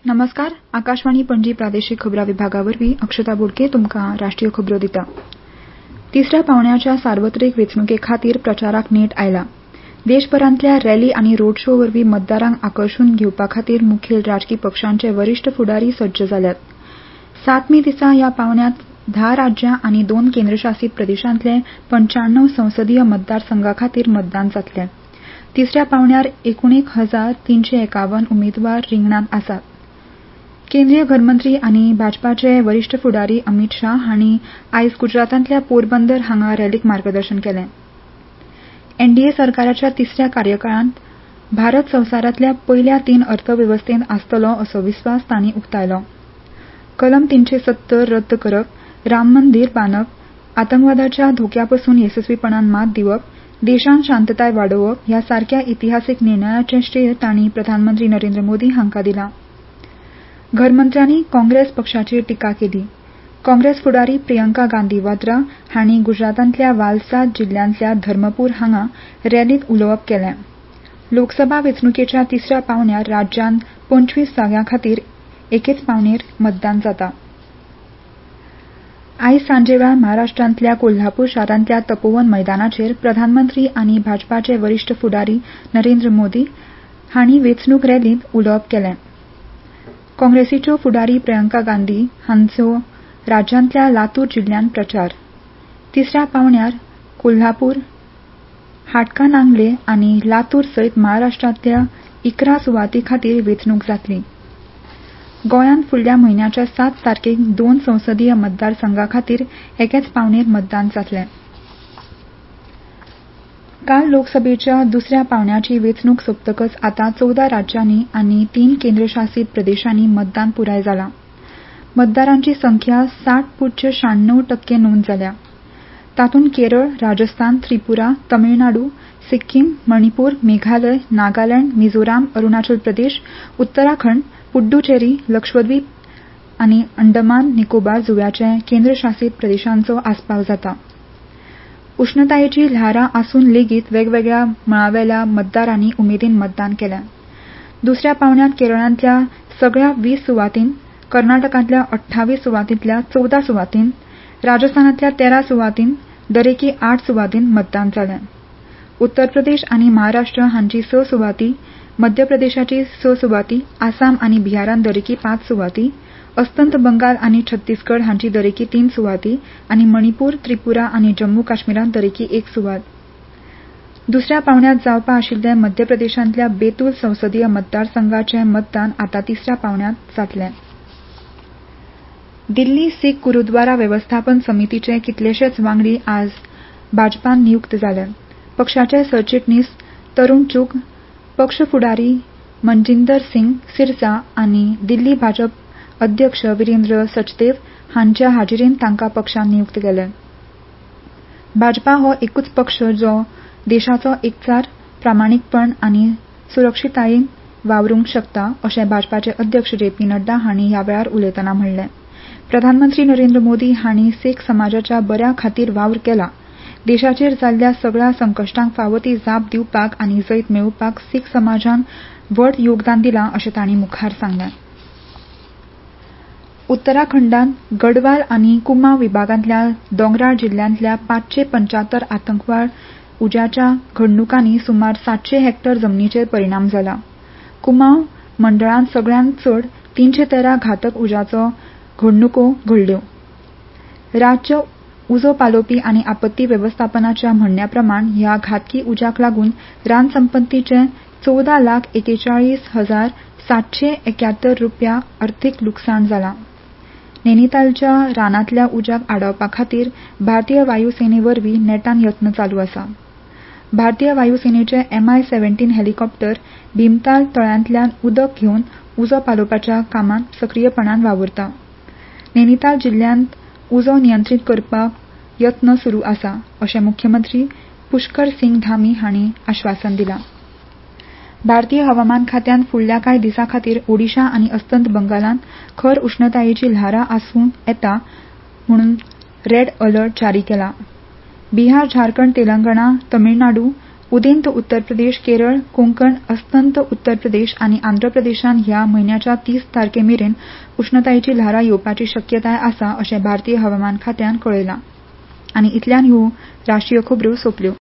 नमस्कार. आकाशवाणी पणजी प्रादेशिक खबरां विभागावरवीं अक्षता बोडके तुमकां राष्ट्रीय खबरो दिता. तिसऱ्या पांवड्याच्या सार्वत्रिक वेंचणुके खातीर प्रचाराक नेट आयला. देशभरांतल्या रॅली आनी रोड शो वरवीं मतदारांक आकर्षून घेवपा खातीर मुखेल राजकी पक्षांचे वरिश्ठ फुडारी सज्ज जाल्यात. 7 मे दिसा ह्या पांवड्यांत 10 राज्यां आनी 2 केंद्रशासीत प्रदेशांतले 95 संसदीय मतदारसंघां खातीर मतदान जातलें. तिसऱ्या पांवड्यार 19,351 उमेदवार रिंगणांत आसात. केंद्रीय घरमंत्री आनी भाजपाचे वरिश्ठ फुडारी अमित शाह हांणी आयज गुजरातांतल्या पोरबंदर हांगा रॅलीक मार्गदर्शन केलें. एनडीए सरकाराच्या तिसऱ्या कार्यकाळांत भारत संवसारांतल्या पयल्या 3 अर्थवेवस्थेंत आसतलो असो विस्वास तांणी उक्तायलो. कलम 370 रद्द करप, राम मंदीर बांदप, आतंकवादाच्या धोक्यापासून येसस्वीपणान मात दिवप, देशांत शांतताय वाडोवप ह्या सारक्या इतिहासीक निर्णयाचें श्रेय तांणी प्रधानमंत्री नरेंद्र मोदी हांकां दिलां. घरमंत्र्यांनी काँग्रेस पक्षाचेर टिका केली. काँग्रेस फुडारी प्रियंका गांधी वाद्रा हांणी गुजरातांतल्या वालसाद जिल्ल्यांतल्या धर्मपूर हांगा रॅलींत उलोवप केलें. लोकसभा वेंचणुकेच्या तिसऱ्या पांवड्यार राज्यांत 25 जाग्यां खातीर एकेच पांवडेर मतदान जाता. आयज सांजेवेळार महाराष्ट्रांतल्या कोल्हापूर शारांतल्या तपोवन मैदानाचेर प्रधानमंत्री आनी भाजपाचे वरिश्ठ फुडारी नरेंद्र मोदी हांणी वेंचणूक रॅलींत उलोवप केलें. काँग्रेसीच्यो फुडारी प्रियंका गांधी हांचो राज्यांतल्या लातूर जिल्ल्यांत प्रचार. तिसऱ्या पांवड्यार कोल्हापूर, हाटकळंगले आनी लातूर सयत महाराष्ट्रांतल्या 11 सुवातीं खातीर वेंचणूक जातली. गोंयांत फुडल्या म्हयन्याच्या 7 तारखेक 2 संसदीय मतदारसंघां खातीर एकेच पांवडेर मतदान जातलें. काल लोकसभेच्या दुसऱ्या पांवड्याची वेंचणूक सोंपतकच आतां 14 राज्यांनी आनी 3 केंद्रशासीत प्रदेशांनी मतदान पुराय जालां. मतदारांची संख्या 60.96% नोंद जाल्या. तातूंत केरळ, राजस्थान, त्रिपुरा, तमिळनाडू, सिक्कीम, मणिपूर, मेघालय, नागालँड, मिझोराम, अरुणाचल प्रदेश, उत्तराखंड, पुड्डुचेरी, लक्षद्वीप आनी अंदमान निकोबार जुंव्याचे केंद्रशासीत प्रदेशांचो आस्पाव जाता. उश्णतायेची ल्हारां आसून लेगीत वेगवेगळ्या मळावेल्या मतदारांनी उमेदीन मतदान केलें. दुसऱ्या पांवड्यात केरळांतल्या सगळ्या 20 सुवातींत, कर्नाटकांतल्या 28 सुवातींतल्या 14 सुवातींत, राजस्थानांतल्या 13 सुवातींत दरेकी 8 सुवातींत मतदान जालें. उत्तर प्रदेश आनी महाराष्ट्र हांची 6 सुवाती, मध्य प्रदेशाची 6 सुवाती, आसाम आनी बिहारांत दरेकी 5 सुवाती, अस्तंत बंगाल आनी छत्तीसगड हांची दरेकी 3 सुवाती आनी मणिपूर, त्रिपुरा आनी जम्मू काश्मीरांत दरेकी 1 सुवात. दुसऱ्या पांवड्यात जावपा आशिल्ले मध्य प्रदेशांतल्या बेतूल संसदीय मतदारसंघाचें मतदान आतां तिसऱ्या पांवड्यात जातलें. दिल्ली सीख गुरुद्वारा वेवस्थापन समितीचे कितलेशेच वांगडी आज भाजपान नियुक्त जाले. पक्षाचे सरचिटणीस तरुण चुग, पक्ष फुडारी मनजिंदर सिंग सिरसा आनी दिल्ली भाजप अध्यक्ष विरेंद्र सचदेव हांच्या हाजिरींत तांकां पक्षान नियुक्त केले. भाजपा हो एकूच पक्ष जो देशाचो एकचार, प्रामाणीकपण आनी सुरक्षीतायेन वावरूंक शकता अशें भाजपाचे अध्यक्ष जे.पी. नड्डा हांणी ह्या वेळार उलयतना म्हणलें. प्रधानमंत्री नरेंद्र मोदी हांणी सीख समाजाच्या बऱ्या खातीर वावर केला. देशाचेर जाल्ल्या सगळ्या संकश्टांक फावो ती जाप दिवपाक आनी जैत मेळोवपाक सीख समाजान व्हड योगदान दिलां अशें तांणी मुखार सांगलें. उत्तराखंडांत गढवाल आनी कुमाऊं विभागांतल्या दोंगराळ जिल्ल्यांतल्या 575 आतंकवाद उज्याच्या घडणुकांनी सुमार 700 हेक्टर जमनीचेर परिणाम जाला. कुमाऊं मंडळांत सगळ्यांत चड 313 घातक उज्याच्यो घडणुको घडल्यो. राज्य उजो पालोवपी आनी आपत्ती वेवस्थापनाच्या म्हणण्या प्रमाण ह्या घातकी उज्याक लागून रान संपत्तीचे 14,41,771 रुपया अर्थीक लुकसाण जालां. नैनितालच्या रानांतल्या उज्याक आडावपा खातीर भारतीय वायुसेने वरवीं नेटान यत्न चालू आसा. भारतीय वायुसेनेचे Mi-17 हेलिकॉप्टर भीमताल तळ्यांतल्यान उदक घेवन उजो पालोवपाच्या कामांत सक्रीयपणान वावुरता. नैनिताल जिल्ल्यांत उजो नियंत्रीत करपाक यत्न सुरू आसा अशें मुख्यमंत्री पुष्कर सिंग धामी हांणी आश्वासन दिलां. भारतीय हवामान खात्यान फुडल्या कांय दिसां खातीर ओडिशा आनी अस्तंत बंगालांत खर उश्णतायेची ल्हारां आसूं येता म्हणून रेड अलर्ट जारी केला. बिहार, झारखंड, तेलंगणा, तमिळनाडू उदेंत उत्तर प्रदेश, केरळ, कोंकण, अस्तंत उत्तर प्रदेश आनी आंध्र प्रदेशांत ह्या म्हयन्याच्या 30 तारखेमेरेन उष्णतायेची ल्हारां येवपाची शक्यताय आसा अशें भारतीय हवामान खात्यान कळयलां. आनी इतल्यान ह्यो राष्ट्रीय खबरो सोंपल्यो.